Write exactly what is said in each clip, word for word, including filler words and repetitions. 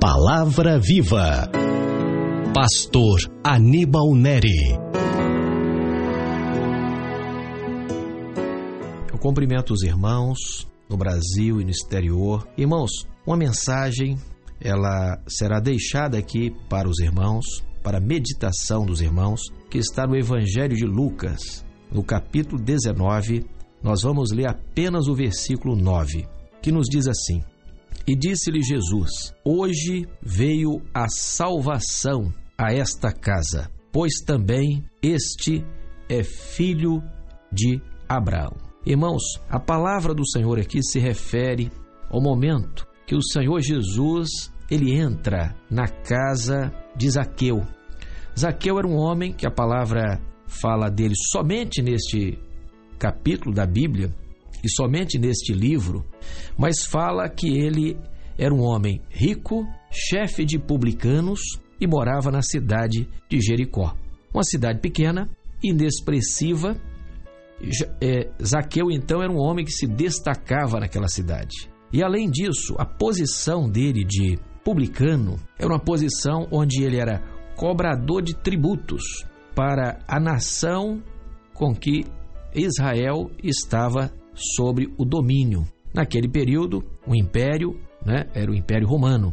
Palavra Viva. Pastor Aníbal Neri. Eu cumprimento os irmãos no Brasil e no exterior. Irmãos, uma mensagem, ela será deixada aqui para os irmãos, para a meditação dos irmãos, que está no Evangelho de Lucas, no capítulo dezenove. Nós vamos ler apenas o versículo nove, que nos diz assim: E disse-lhe Jesus: Hoje veio a salvação a esta casa, pois também este é filho de Abraão. Irmãos, a palavra do Senhor aqui se refere ao momento que o Senhor Jesus, ele entra na casa de Zaqueu. Zaqueu era um homem que a palavra fala dele somente neste capítulo da Bíblia e somente neste livro, mas fala que ele era um homem rico, chefe de publicanos e morava na cidade de Jericó. Uma cidade pequena, inexpressiva. É, Zaqueu, então, era um homem que se destacava naquela cidade. E, além disso, a posição dele de publicano era uma posição onde ele era cobrador de tributos para a nação com que Israel estava sobre o domínio. Naquele período, o império, né, era o Império Romano.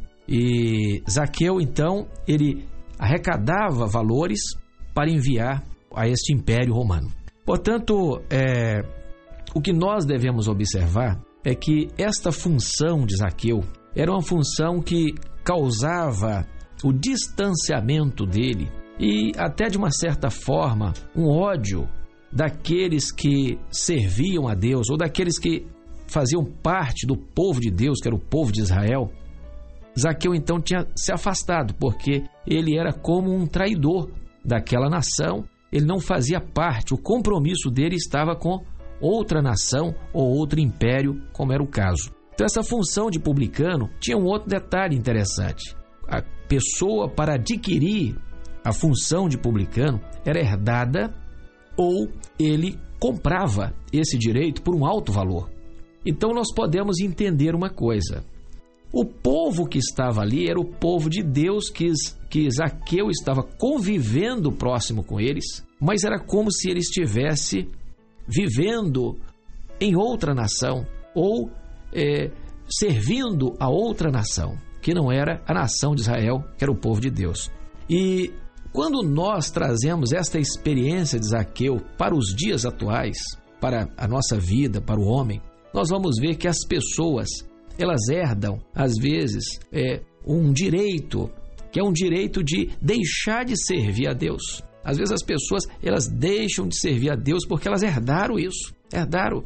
E Zaqueu, então, ele arrecadava valores para enviar a este Império Romano. Portanto, é, o que nós devemos observar é que esta função de Zaqueu era uma função que causava o distanciamento dele e até, de uma certa forma, um ódio daqueles que serviam a Deus ou daqueles que faziam parte do povo de Deus, que era o povo de Israel. Zaqueu, então, tinha se afastado, porque ele era como um traidor daquela nação. Ele não fazia parte, o compromisso dele estava com outra nação ou outro império, como era o caso. Então, essa função de publicano tinha um outro detalhe interessante. A pessoa, para adquirir a função de publicano, era herdada ou ele comprava esse direito por um alto valor. Então, nós podemos entender uma coisa. O povo que estava ali era o povo de Deus, que, que Zaqueu estava convivendo próximo com eles, mas era como se ele estivesse vivendo em outra nação ou é, servindo a outra nação, que não era a nação de Israel, que era o povo de Deus. E quando nós trazemos esta experiência de Zaqueu para os dias atuais, para a nossa vida, para o homem, nós vamos ver que as pessoas, elas herdam, às vezes, é, um direito, que é um direito de deixar de servir a Deus. Às vezes as pessoas, elas deixam de servir a Deus porque elas herdaram isso, herdaram.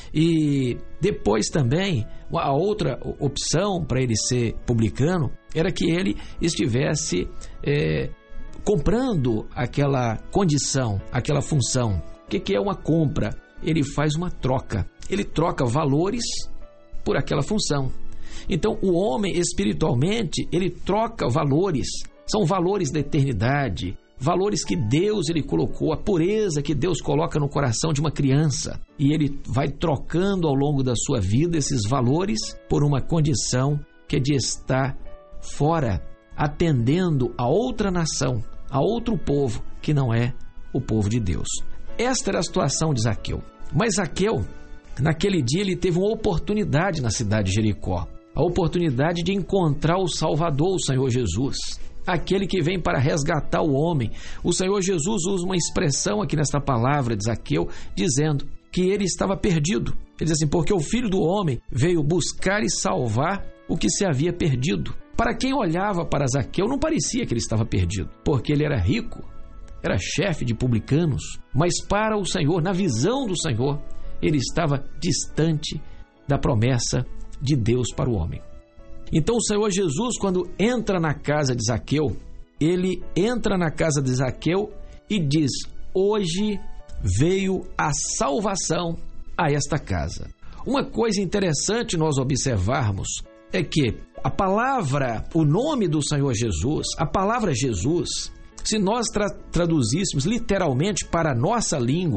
E depois também, a outra opção para ele ser publicano era que ele estivesse é, comprando aquela condição, aquela função. O que, que é uma compra? Ele faz uma troca. Ele troca valores por aquela função. Então, o homem, espiritualmente, ele troca valores. São valores da eternidade, valores que Deus ele colocou, a pureza que Deus coloca no coração de uma criança. E ele vai trocando ao longo da sua vida esses valores por uma condição que é de estar fora, atendendo a outra nação, a outro povo que não é o povo de Deus. Esta era a situação de Zaqueu. Mas Zaqueu, naquele dia, ele teve uma oportunidade na cidade de Jericó. A oportunidade de encontrar o Salvador, o Senhor Jesus. Aquele que vem para resgatar o homem. O Senhor Jesus usa uma expressão aqui nesta palavra de Zaqueu, dizendo que ele estava perdido. Ele diz assim: porque o Filho do Homem veio buscar e salvar o que se havia perdido. Para quem olhava para Zaqueu, não parecia que ele estava perdido, porque ele era rico, era chefe de publicanos. Mas para o Senhor, na visão do Senhor, ele estava distante da promessa de Deus para o homem. Então o Senhor Jesus, quando entra na casa de Zaqueu, ele entra na casa de Zaqueu e diz: hoje veio a salvação a esta casa. Uma coisa interessante nós observarmos é que a palavra, o nome do Senhor Jesus, a palavra Jesus, se nós tra- traduzíssemos literalmente para a nossa língua,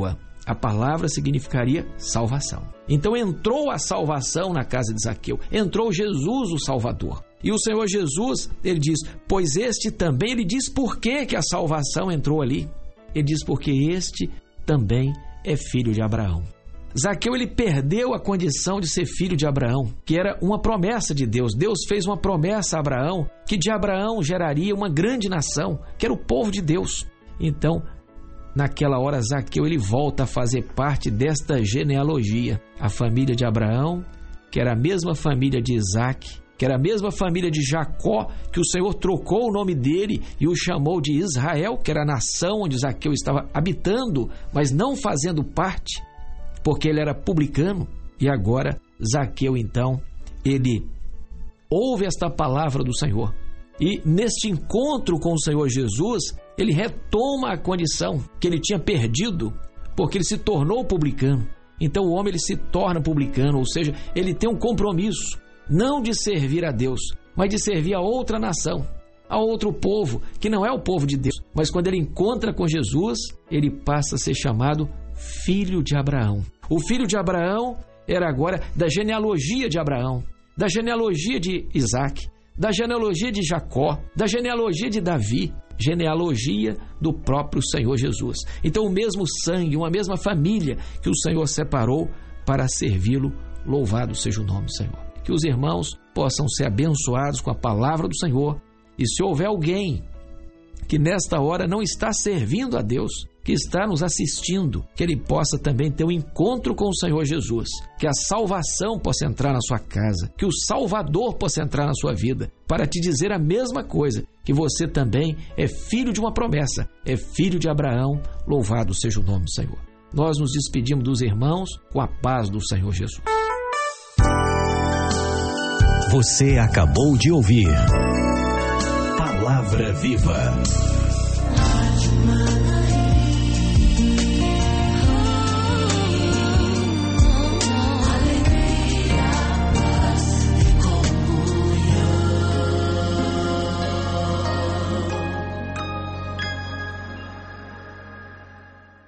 A palavra significaria salvação. Então entrou a salvação na casa de Zaqueu, entrou Jesus o Salvador. E o Senhor Jesus, ele diz, pois este também, ele diz por que que a salvação entrou ali. Ele diz porque este também é filho de Abraão. Zaqueu, ele perdeu a condição de ser filho de Abraão, que era uma promessa de Deus. Deus fez uma promessa a Abraão, que de Abraão geraria uma grande nação, que era o povo de Deus. Então, naquela hora, Zaqueu, ele volta a fazer parte desta genealogia. A família de Abraão, que era a mesma família de Isaac, que era a mesma família de Jacó, que o Senhor trocou o nome dele e o chamou de Israel, que era a nação onde Zaqueu estava habitando, mas não fazendo parte, porque ele era publicano. E agora, Zaqueu, então, ele ouve esta palavra do Senhor. E neste encontro com o Senhor Jesus, ele retoma a condição que ele tinha perdido, porque ele se tornou publicano. Então o homem, ele se torna publicano, ou seja, ele tem um compromisso, não de servir a Deus, mas de servir a outra nação, a outro povo, que não é o povo de Deus. Mas quando ele encontra com Jesus, ele passa a ser chamado filho de Abraão. O filho de Abraão era agora da genealogia de Abraão, da genealogia de Isaac, da genealogia de Jacó, da genealogia de Davi, genealogia do próprio Senhor Jesus. Então o mesmo sangue, uma mesma família que o Senhor separou para servi-lo, louvado seja o nome do Senhor. Que os irmãos possam ser abençoados com a palavra do Senhor, e se houver alguém que nesta hora não está servindo a Deus, que está nos assistindo, que ele possa também ter um encontro com o Senhor Jesus, que a salvação possa entrar na sua casa, que o Salvador possa entrar na sua vida, para te dizer a mesma coisa, que você também é filho de uma promessa, é filho de Abraão, louvado seja o nome do Senhor. Nós nos despedimos dos irmãos com a paz do Senhor Jesus. Você acabou de ouvir Palavra Viva.